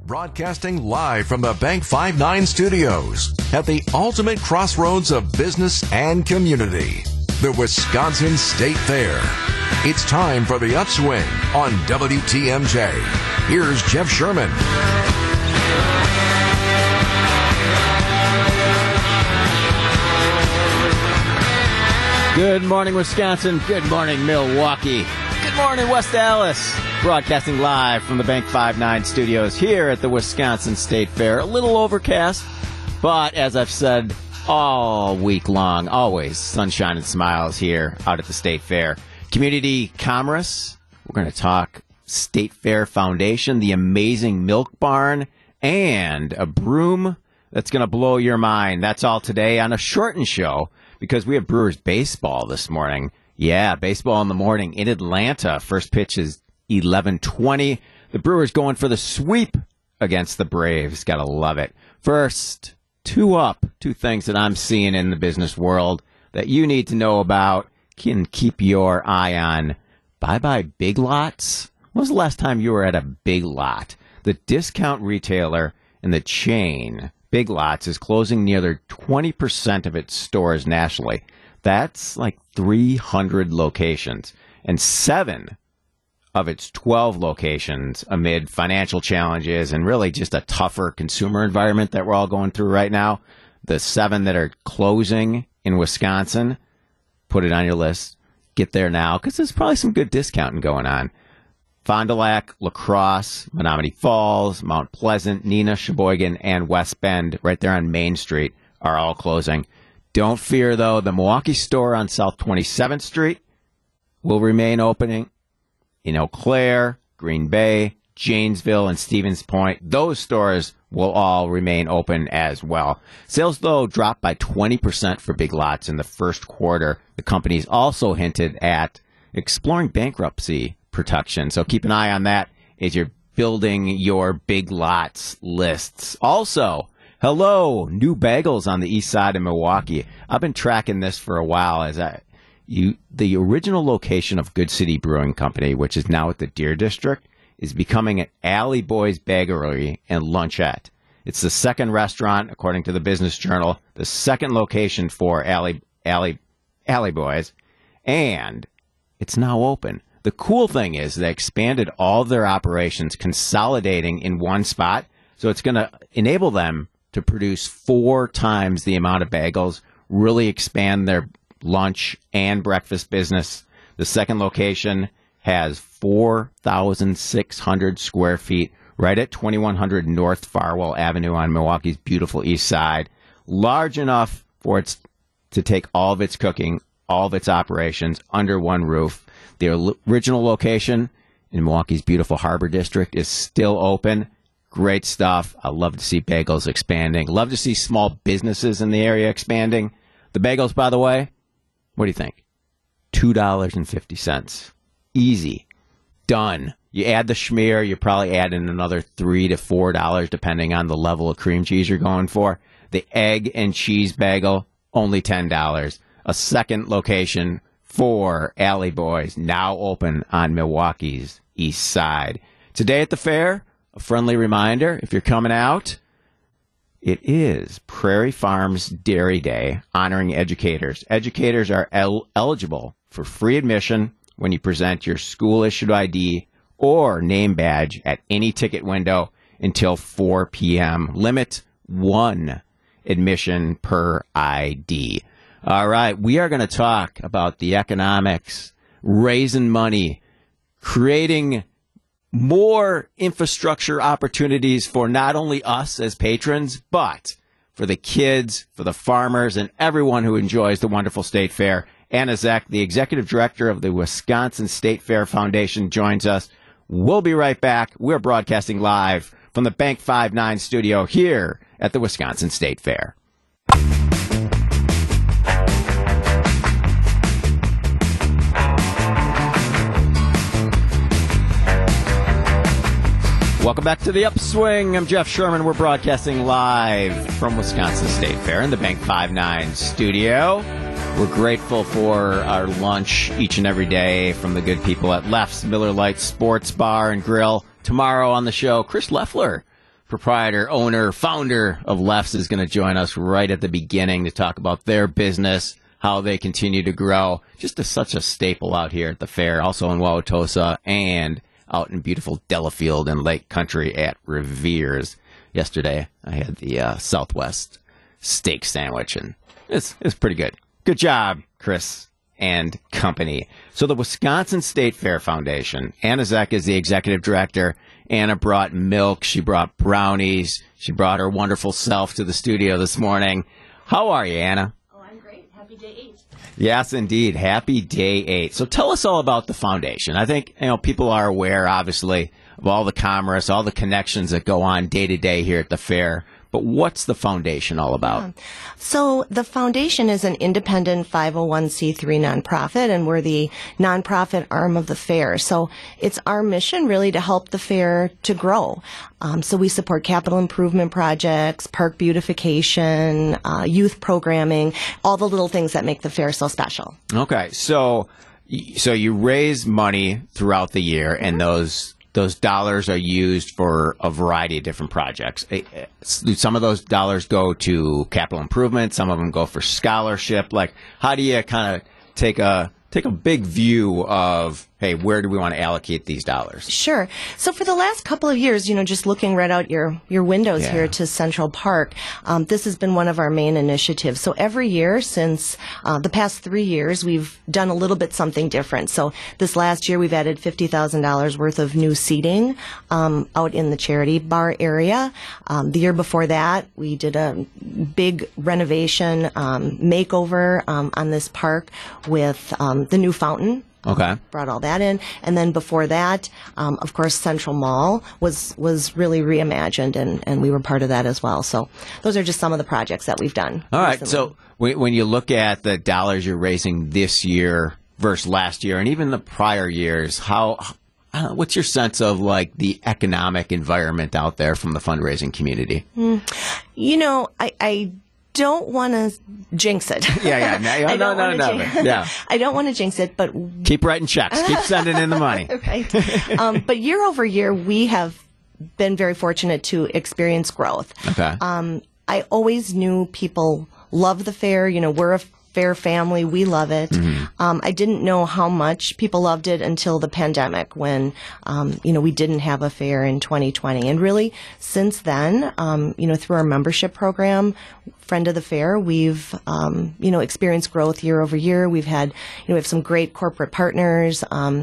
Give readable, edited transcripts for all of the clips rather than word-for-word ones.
Broadcasting live from the Bank 59 studios at the ultimate crossroads of business and community, the Wisconsin State Fair. It's time for the Upswing on WTMJ. Here's Jeff Sherman. Good morning, Wisconsin. Good morning, Milwaukee. Good morning, West Allis. Broadcasting live from the Bank 59 studios here at the Wisconsin State Fair. A little overcast, but as I've said all week long, always sunshine and smiles here out at the State Fair. Community commerce. We're going to talk State Fair Foundation, the amazing Milk Barn, and a broom that's going to blow your mind. That's all today on a shortened show because we have Brewers baseball this morning. Yeah, baseball in the morning in Atlanta. First pitch is 11:20. The Brewers going for the sweep against the Braves. Gotta love it. First, two things that I'm seeing in the business world that you need to know about, can keep your eye on. Bye-bye Big Lots. When was the last time you were at a Big Lot? The discount retailer in the chain, Big Lots, is closing nearly 20% of its stores nationally. That's like 300 locations, and 7 of its 12 locations amid financial challenges and really just a tougher consumer environment that we're all going through right now. The 7 that are closing in Wisconsin, put it on your list. Get there now because there's probably some good discounting going on. Fond du Lac, La Crosse, Menominee Falls, Mount Pleasant, Neenah, Sheboygan, and West Bend, right there on Main Street, are all closing. Don't fear, though. The Milwaukee store on South 27th Street will remain opening. In Eau Claire, Green Bay, Janesville, and Stevens Point, those stores will all remain open as well. Sales, though, dropped by 20% for Big Lots in the first quarter. The company's also hinted at exploring bankruptcy protection, so keep an eye on that as you're building your Big Lots lists. Also, hello, new bagels on the east side of Milwaukee. I've been tracking this for a while as the original location of Good City Brewing Company, which is now at the Deer District, is becoming an Alley Boys Bakery and Lunchette. It's the second restaurant, according to the Business Journal, the second location for Alley Boys, and it's now open. The cool thing is they expanded all of their operations, consolidating in one spot, so it's going to enable them to produce 4 times the amount of bagels, really expand their lunch and breakfast business. The second location has 4,600 square feet right at 2100 North Farwell Avenue on Milwaukee's beautiful east side. Large enough for it to take all of its cooking, all of its operations under one roof. The original location in Milwaukee's beautiful Harbor District is still open. Great stuff. I love to see bagels expanding. Love to see small businesses in the area expanding. The bagels, by the way, what do you think? $2.50. Easy. Done. You add the schmear, you're probably adding another $3 to $4 depending on the level of cream cheese you're going for. The egg and cheese bagel, only $10. A second location for Alley Boys, now open on Milwaukee's east side. Today at the fair, a friendly reminder, if you're coming out, it is Prairie Farms Dairy Day, honoring educators. Educators are eligible for free admission when you present your school-issued ID or name badge at any ticket window until 4 p.m. Limit 1 admission per ID. All right, we are going to talk about the economics, raising money, creating more infrastructure opportunities for not only us as patrons, but for the kids, for the farmers, and everyone who enjoys the wonderful State Fair. Anna Zek, the executive director of the Wisconsin State Fair Foundation, joins us. We'll be right back. We're broadcasting live from the Bank 59 studio here at the Wisconsin State Fair. Welcome back to the Upswing. I'm Jeff Sherman. We're broadcasting live from Wisconsin State Fair in the Bank 59 studio. We're grateful for our lunch each and every day from the good people at Leff's Miller Lite Sports Bar and Grill. Tomorrow on the show, Chris Leffler proprietor, owner, founder of Lefts, is going to join us right at the beginning to talk about their business, how they continue to grow. Just such a staple out here at the fair, also in Wauwatosa and out in beautiful Delafield and Lake Country at Revere's. Yesterday, I had the Southwest steak sandwich, and it's pretty good. Good job, Chris and company. So the Wisconsin State Fair Foundation, Anna Zeck is the executive director. Anna brought milk. She brought brownies. She brought her wonderful self to the studio this morning. How are you, Anna? Oh, I'm great. Happy day 8. Yes, indeed. Happy day 8. So tell us all about the foundation. I think, people are aware, obviously, of all the commerce, all the connections that go on day to day here at the fair. But what's the foundation all about? So the foundation is an independent 501c3 nonprofit, and we're the nonprofit arm of the fair. So it's our mission really to help the fair to grow. So we support capital improvement projects, park beautification, youth programming, all the little things that make the fair so special. Okay, so you raise money throughout the year, and those dollars are used for a variety of different projects. Some of those dollars go to capital improvement. Some of them go for scholarship. Like, how do you kind of take a big view of, hey, where do we want to allocate these dollars? Sure. So for the last couple of years, just looking right out your windows here to Central Park, this has been one of our main initiatives. So every year since the past 3 years, we've done a little bit something different. So this last year, we've added $50,000 worth of new seating out in the charity bar area. The year before that, we did a big renovation makeover on this park with the new fountain. Okay. Brought all that in. And then before that, of course, Central Mall was really reimagined, and we were part of that as well. So those are just some of the projects that we've done. All right. recently. So when you look at the dollars you're raising this year versus last year and even the prior years, what's your sense of, like, the economic environment out there from the fundraising community? I don't want to jinx it. Yeah. No. Yeah. I don't want to jinx it, but Keep writing checks. Keep sending in the money. right. But year over year, we have been very fortunate to experience growth. Okay. I always knew people love the fair. We're a fair family. We love it. Mm-hmm. I didn't know how much people loved it until the pandemic when, we didn't have a fair in 2020. And really, since then, through our membership program, Friend of the Fair, we've, experienced growth year over year. We've had, we have some great corporate partners.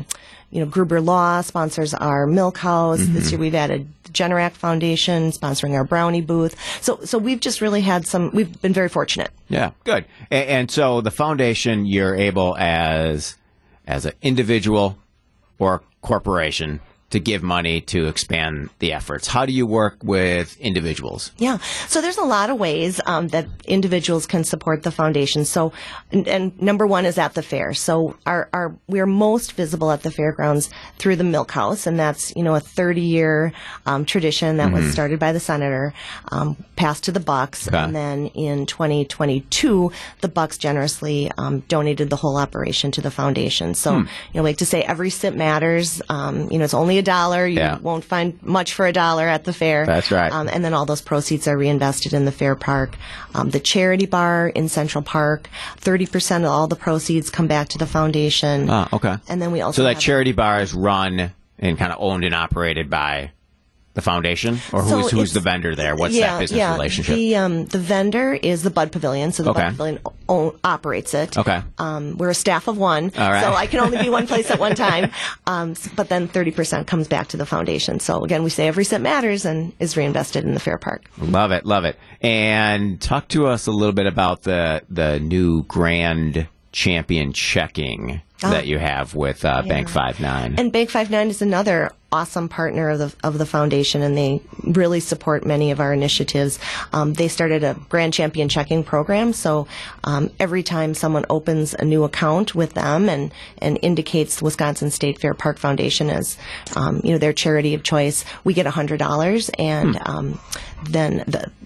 Gruber Law sponsors our Milk House. Mm-hmm. This year we've added the Generac Foundation sponsoring our brownie booth. So we've just really had we've been very fortunate. Yeah, good. And so the foundation, you're able as an individual or corporation to give money to expand the efforts. How do you work with individuals? Yeah. So there's a lot of ways that individuals can support the foundation. So, and number one is at the fair. So we're most visible at the fairgrounds through the Milk House, and that's, a 30-year tradition that was started by the senator, passed to the Bucks, Okay. and then in 2022, the Bucks generously donated the whole operation to the foundation. So, like to say every sip matters. It's only $1. You won't find much for $1 at the fair. That's right. And then all those proceeds are reinvested in the fair park. The charity bar in Central Park, 30% of all the proceeds come back to the foundation. Oh, okay. And then we also So that charity bar is run and kind of owned and operated by the foundation? Or who's the vendor there? What's that business relationship? The vendor is the Bud Pavilion, so the Bud Pavilion operates it. Okay. We're a staff of one, All right. so I can only be one place at one time. But then 30% comes back to the foundation. So again, we say every cent matters and is reinvested in the fair park. Love it, love it. And talk to us a little bit about the new Grand Champion checking that you have with Bank 5-9. And Bank 5-9 is another awesome partner of the foundation, and they really support many of our initiatives. They started a Grand Champion checking program, so every time someone opens a new account with them and indicates the Wisconsin State Fair Park Foundation as their charity of choice, we get $100, and then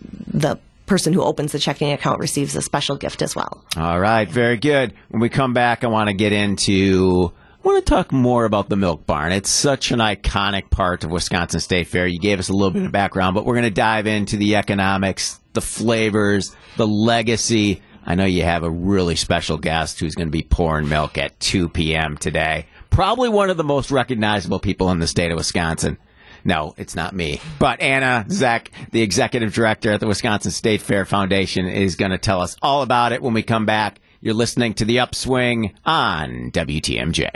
the person who opens the checking account receives a special gift as well. All right, very good. When we come back, I want to get into I want to talk more about the Milk Barn. It's such an iconic part of Wisconsin State Fair. You gave us a little bit of background, but we're going to dive into the economics, the flavors, the legacy. I know you have a really special guest who's going to be pouring milk at 2 p.m. today. Probably one of the most recognizable people in the state of Wisconsin. No, it's not me. But Anna Zeck, the executive director at the Wisconsin State Fair Foundation, is going to tell us all about it when we come back. You're listening to The Upswing on WTMJ.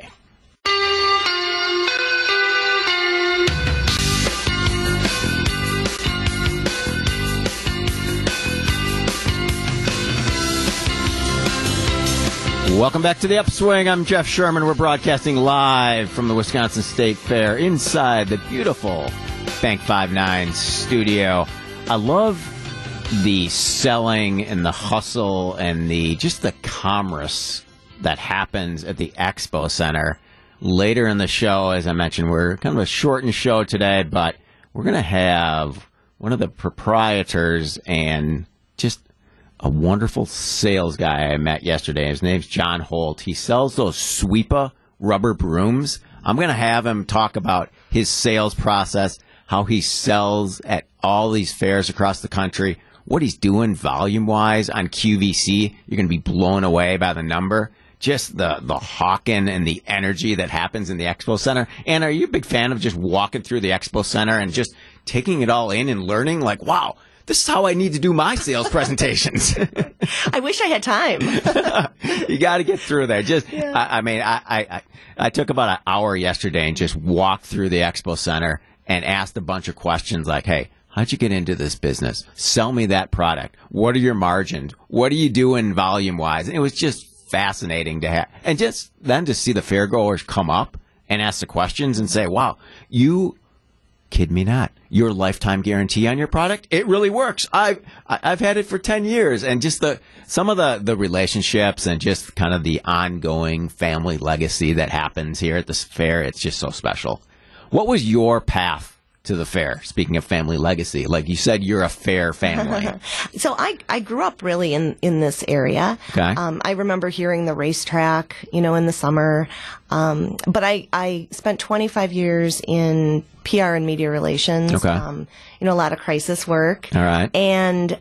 Welcome back to The Upswing. I'm Jeff Sherman. We're broadcasting live from the Wisconsin State Fair inside the beautiful Bank 5-9 studio. I love the selling and the hustle and the commerce that happens at the Expo Center. Later in the show, as I mentioned, we're kind of a shortened show today, but we're going to have one of the proprietors and just a wonderful sales guy I met yesterday. His name's John Holt. He sells those Sweepa rubber brooms. I'm going to have him talk about his sales process, how he sells at all these fairs across the country, what he's doing volume-wise on QVC. You're going to be blown away by the number. Just the hawking and the energy that happens in the Expo Center. And are you a big fan of just walking through the Expo Center and just taking it all in and learning, like, wow, this is how I need to do my sales presentations? I wish I had time. You got to get through there. I took about an hour yesterday and just walked through the Expo Center and asked a bunch of questions like, hey, how'd you get into this business? Sell me that product. What are your margins? What are you doing volume-wise? And it was just fascinating to have. And just then to see the fairgoers come up and ask the questions and say, wow, you kid me not, your lifetime guarantee on your product, it really works. I've had it for 10 years. And just some of the relationships and just kind of the ongoing family legacy that happens here at this fair, it's just so special. What was your path to the fair? Speaking of family legacy, like you said, you're a fair family. So I grew up really in this area. Okay. I remember hearing the racetrack, in the summer. But I spent 25 years in PR and media relations. Okay. A lot of crisis work. All right. And,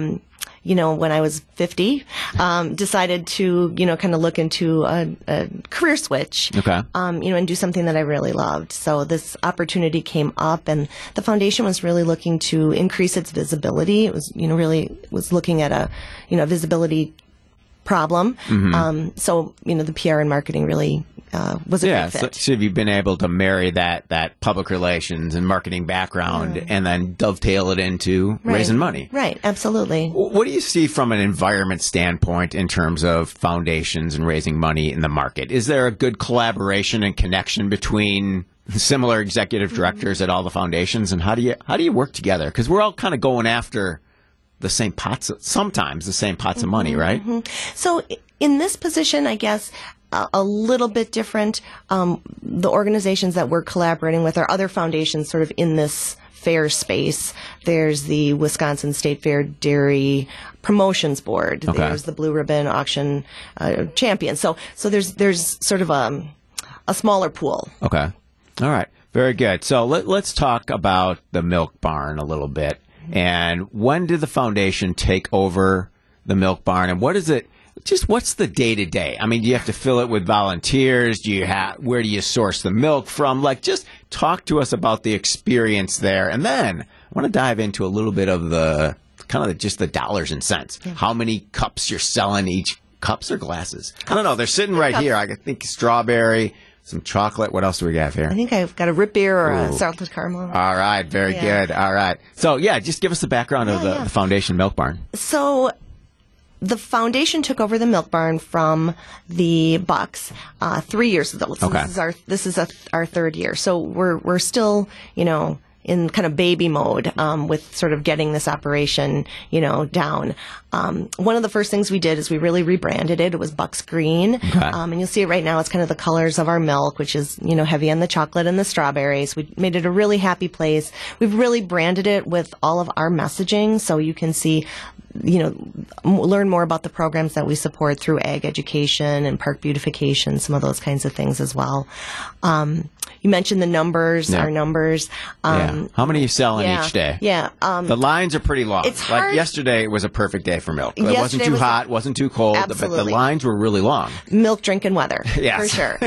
when I was 50, decided to, kind of look into a career switch. Okay. And do something that I really loved. So this opportunity came up, and the foundation was really looking to increase its visibility. It was, really was looking at a visibility problem. Mm-hmm. So, the PR and marketing really was a great fit. So have you been able to marry that public relations and marketing background and then dovetail it into raising money? Right, absolutely. What do you see from an environment standpoint in terms of foundations and raising money in the market? Is there a good collaboration and connection between similar executive directors at all the foundations, and how do you work together? Because we're all kind of going after the same pots, sometimes the same pots of money, right? Mm-hmm. So in this position, I guess, a little bit different. The organizations that we're collaborating with are other foundations sort of in this fair space. There's the Wisconsin State Fair Dairy Promotions Board. Okay. There's the Blue Ribbon Auction Champion. So there's sort of a smaller pool. Okay. All right. Very good. So let's talk about the Milk Barn a little bit. And when did the foundation take over the Milk Barn, and what is it? Just what's the day-to-day? I mean, do you have to fill it with volunteers? Where do you source the milk from? Like, just talk to us about the experience there. And then I want to dive into a little bit of just the dollars and cents. Yeah. How many cups you're selling each? Cups or glasses? I don't know. They're sitting right here. I think strawberry, some chocolate. What else do we have here? I think I've got a root beer or a salted caramel. All right. Very good. All right. So, just give us the background of the Foundation Milk Barn. So the foundation took over the Milk Barn from the Bucks 3 years ago. So okay. This is our third year. So we're still, in kind of baby mode with sort of getting this operation, down. One of the first things we did is we really rebranded it. It was Bucks Green. Okay. And you'll see it right now. It's kind of the colors of our milk, which is, heavy on the chocolate and the strawberries. We made it a really happy place. We've really branded it with all of our messaging. So you can see learn more about the programs that we support through ag education and park beautification, some of those kinds of things as well. You mentioned the numbers, our numbers. How many are you selling each day? Yeah. The lines are pretty long. It's hard. Like yesterday was a perfect day for milk. It wasn't too hot, wasn't too cold, Absolutely. but the lines were really long. Milk drinking weather, Yes. for sure.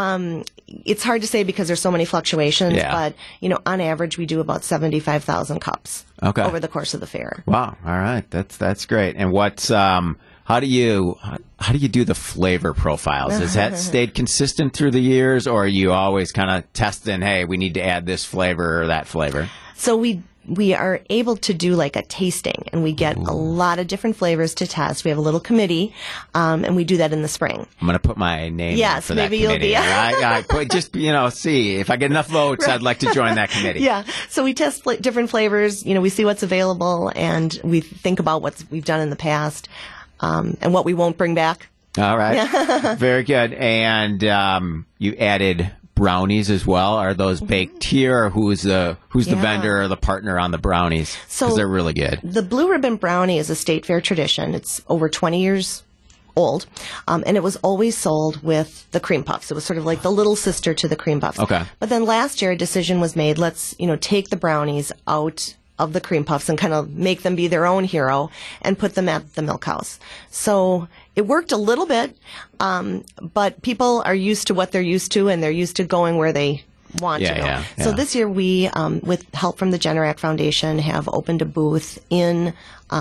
It's hard to say because there's so many fluctuations, but, on average, we do about 75,000 cups over the course of the fair. Wow. All right. That's great. And what's how do you do the flavor profiles? Has that stayed consistent through the years, or are you always kind of testing, hey, we need to add this flavor or that flavor? So we are able to do like a tasting, and we get a lot of different flavors to test. We have a little committee, and we do that in the spring. I'm going to put my name in for that committee. Maybe you'll be. Just, see if I get enough votes, I'd like to join that committee. Yeah. So we test different flavors. We see what's available, and we think about what we've done in the past, and what we won't bring back. All right. Very good. And you added brownies as well. Are those baked here, or who's the vendor or the partner on the brownies? Because they're really good. The Blue Ribbon Brownie is a state fair tradition. It's over 20 years old, and it was always sold with the cream puffs. It was sort of like the little sister to the cream puffs. Okay. But then last year a decision was made, let's take the brownies out of the cream puffs and kind of make them be their own hero and put them at the milk house. So it worked a little bit, but people are used to what they're used to, and they're used to going where they want to go. Yeah. So this year we, with help from the Generac Foundation, have opened a booth in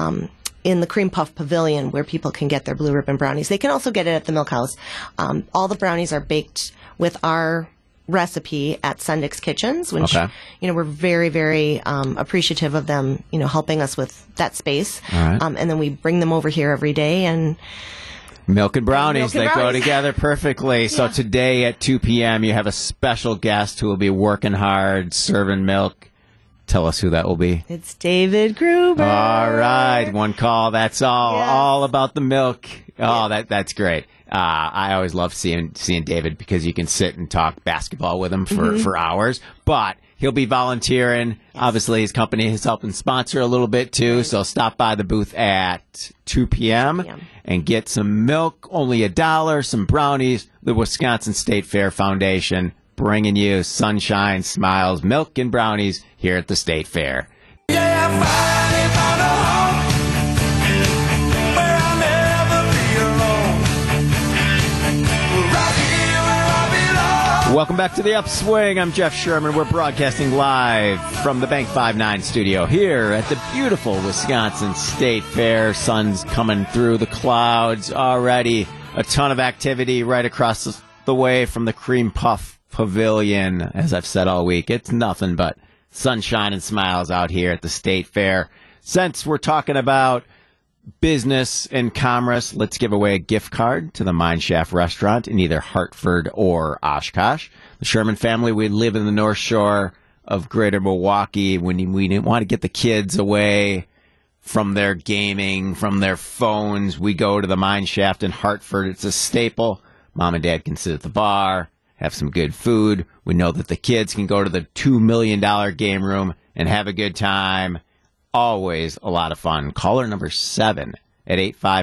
the Cream Puff Pavilion where people can get their Blue Ribbon brownies. They can also get it at the milk house. All the brownies are baked with our recipe at Sendik's Kitchens, which we're very, very appreciative of them, helping us with that space. All right. And then we bring them over here every day, and milk and brownies, Milk and they go brownies. together perfectly. So today at 2 p.m. you have a special guest who will be working hard, serving milk. Tell us who that will be. It's David Gruber. All right, one call. That's all. Yes. All about the milk. Oh, that's great. I always love seeing David because you can sit and talk basketball with him for hours. But he'll be volunteering. Yes. Obviously, his company is helping sponsor a little bit too. Right. So stop by the booth at 2 p.m. and get some milk, only $1, some brownies. The Wisconsin State Fair Foundation bringing you sunshine, smiles, milk, and brownies here at the State Fair. Yeah, I finally found a home where I'll never be alone. Right here where I belong. Welcome back to the Upswing. I'm Jeff Sherman. We're broadcasting live from the Bank 5-9 studio here at the beautiful Wisconsin State Fair. Sun's coming through the clouds already. A ton of activity right across the way from the Cream Puff Pavilion. As I've said all week, it's nothing but sunshine and smiles out here at the State Fair. Since we're talking about business and commerce, let's give away a gift card to the Mineshaft restaurant in either Hartford or Oshkosh. The Sherman family, we live in the North Shore of Greater Milwaukee. When we didn't want to get the kids away from their gaming, from their phones, we go to the Mineshaft in Hartford. It's a staple. Mom and Dad can sit at the bar, have some good food. We know that the kids can go to the $2 million game room and have a good time. Always a lot of fun. Caller number 7 at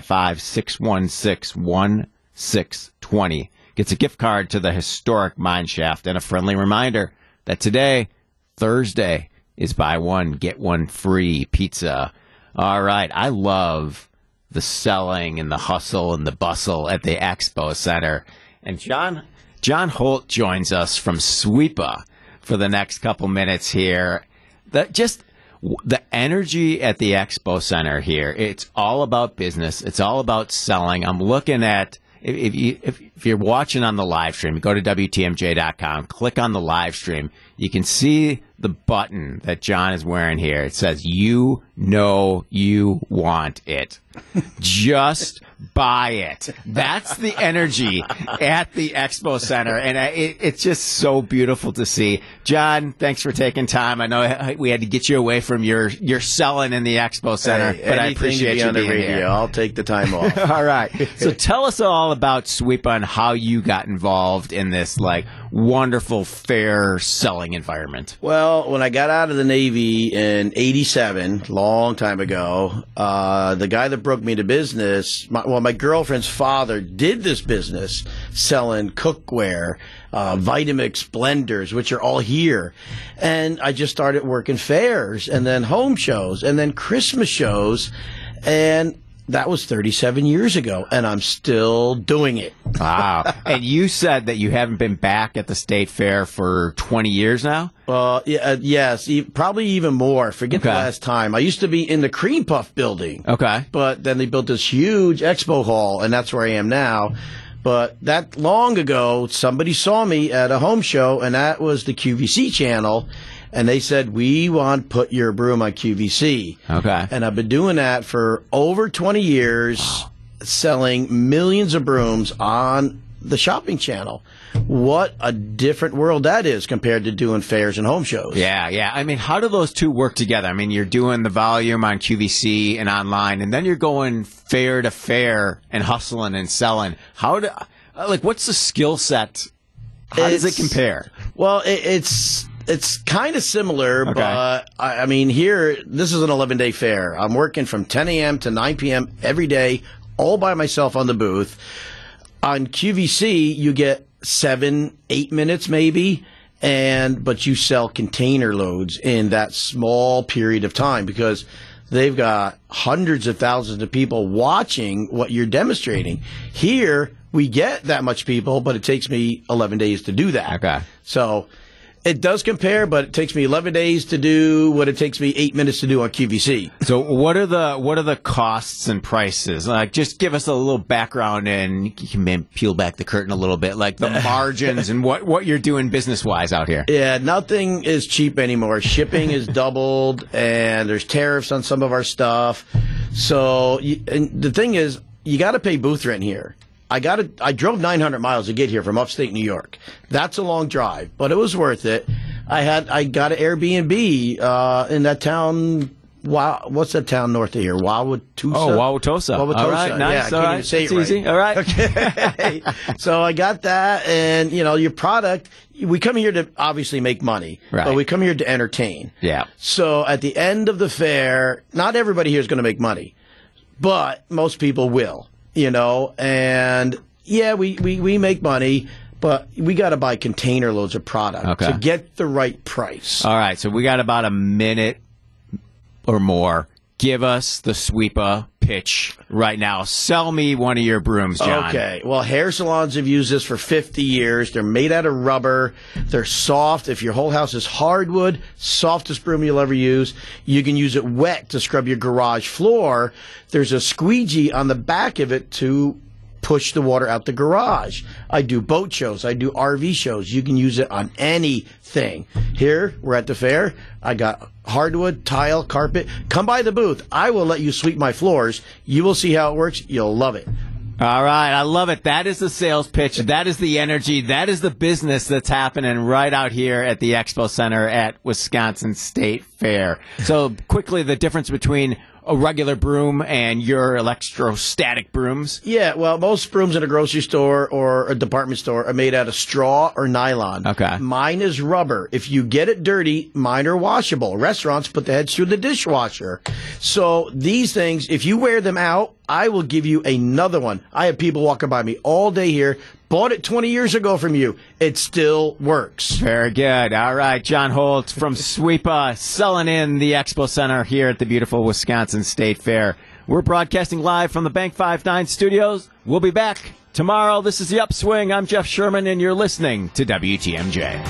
855-616-1620 gets a gift card to the historic Mineshaft, and a friendly reminder that today, Thursday, is buy one, get one free pizza. All right. I love the selling and the hustle and the bustle at the Expo Center. And John Holt joins us from Sweepa for the next couple minutes here. The energy at the Expo Center here, it's all about business. It's all about selling. I'm looking at, if you're watching on the live stream, go to WTMJ.com, click on the live stream. You can see the button that John is wearing here. It says, "You know you want it." Just buy it. That's the energy at the Expo Center, and it's just so beautiful to see. John, thanks for taking time. I know we had to get you away from your selling in the Expo Center, but I appreciate you being here. I'll take the time off. All right. So tell us all about SWEPA and how you got involved in this wonderful fair selling environment. Well, when I got out of the Navy in '87, long time ago, the guy that broke me to business, my girlfriend's father did this business selling cookware, Vitamix blenders, which are all here. And I just started working fairs and then home shows and then Christmas shows. And that was 37 years ago, and I'm still doing it. Wow. And you said that you haven't been back at the State Fair for 20 years now? Yes, probably even more. Forget the last time. I used to be in the Cream Puff building. Okay. But then they built this huge expo hall, and that's where I am now. But that long ago, somebody saw me at a home show, and that was the QVC channel. And they said, we want to put your broom on QVC. Okay. And I've been doing that for over 20 years, selling millions of brooms on the shopping channel. What a different world that is compared to doing fairs and home shows. Yeah. I mean, how do those two work together? I mean, you're doing the volume on QVC and online, and then you're going fair to fair and hustling and selling. What's the skill set? How does it compare? Well, it's kind of similar, but I mean, here, this is an 11-day fair. I'm working from 10 a.m. to 9 p.m. every day, all by myself on the booth. On QVC, you get 7-8 minutes maybe, but you sell container loads in that small period of time because they've got hundreds of thousands of people watching what you're demonstrating. Here, we get that much people, but it takes me 11 days to do that. Okay. So it does compare, but it takes me 11 days to do what it takes me 8 minutes to do on QVC. So what are the costs and prices? Just give us a little background, and you can peel back the curtain a little bit, the margins and what you're doing business-wise out here. Yeah, nothing is cheap anymore. Shipping is doubled, and there's tariffs on some of our stuff. So and the thing is, you got to pay booth rent here. I drove 900 miles to get here from upstate New York. That's a long drive, but it was worth it. I got an Airbnb in that town. What's that town north of here? Wauwatosa. Oh, Wauwatosa. All right, nice. Yeah, I can't even say it right. Easy. All right. Okay. So I got that, and your product. We come here to obviously make money, but we come here to entertain. Yeah. So at the end of the fair, not everybody here is going to make money, but most people will. And yeah, we make money, but we got to buy container loads of product to get the right price. All right, so we got about a minute or more. Give us the SWEPA pitch right now. Sell me one of your brooms, John. Okay. Well, hair salons have used this for 50 years. They're made out of rubber. They're soft. If your whole house is hardwood, softest broom you'll ever use. You can use it wet to scrub your garage floor. There's a squeegee on the back of it to push the water out the garage. I do boat shows. I do RV shows. You can use it on anything. Here, we're at the fair. I got hardwood, tile, carpet. Come by the booth. I will let you sweep my floors. You will see how it works. You'll love it. All right. I love it. That is the sales pitch. That is the energy. That is the business that's happening right out here at the Expo Center at Wisconsin State Fair. So quickly, the difference between a regular broom and your electrostatic brooms? Yeah, well, most brooms in a grocery store or a department store are made out of straw or nylon. Okay. Mine is rubber. If you get it dirty, mine are washable. Restaurants put the heads through the dishwasher. So these things, if you wear them out, I will give you another one. I have people walking by me all day here. Bought it 20 years ago from you. It still works. Very good. All right. John Holtz from SWEPA selling in the Expo Center here at the beautiful Wisconsin State Fair. We're broadcasting live from the Bank 59 studios. We'll be back tomorrow. This is The Upswing. I'm Jeff Sherman, and you're listening to WTMJ.